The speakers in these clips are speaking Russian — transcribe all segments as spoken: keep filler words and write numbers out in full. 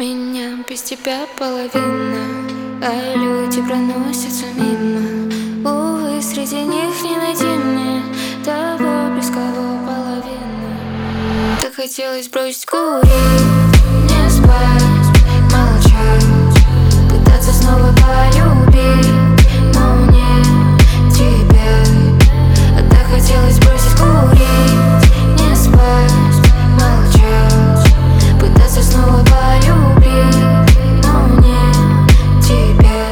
Меня без тебя половина, а люди проносятся мимо. Увы, среди них не найти мне того, без кого половина. Так хотелось бросить курить, не спать, молчать, пытаться снова полюбить, но не тебя. А так хотелось бросить курить, не спать, молчать, пытаться снова полюбить, но не тебя.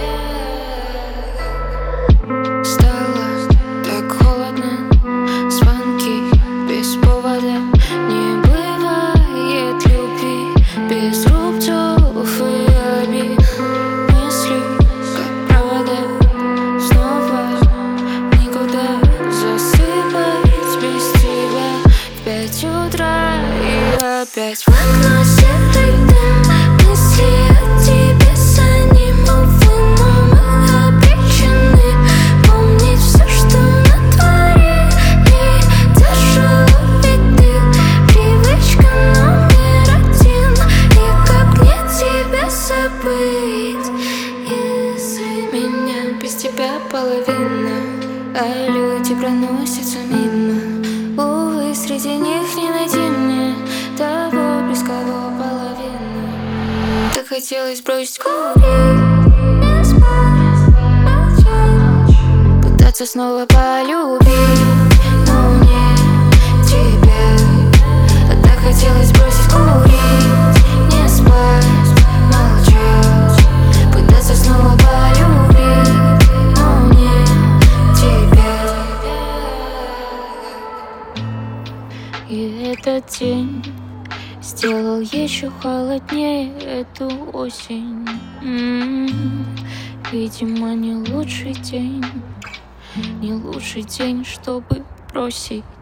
Стало так холодно, звонки без повода. Не бывает любви без рубцов и обид. Мысли, как провода, снова никуда засыпать без тебя. В пять утра и опять в окно серый дым. Мысли о тебе за ним, увы, но мы обречены помнить все, что натворили. Тяжело, ведь ты привычка номер один. И как мне тебя забыть, если меня без тебя половина, а люди проносятся мимо. Увы, среди них не найти мне того, без кого половина. Так хотелось бросить курить, не спать, молчать, пытаться снова полюбить, но не тебя. А так хотелось бросить курить, не спать, молчать, пытаться снова полюбить, но не тебя. И этот день сделал еще холоднее эту осень. М-м-м. Видимо, не лучший день, не лучший день, чтобы бросить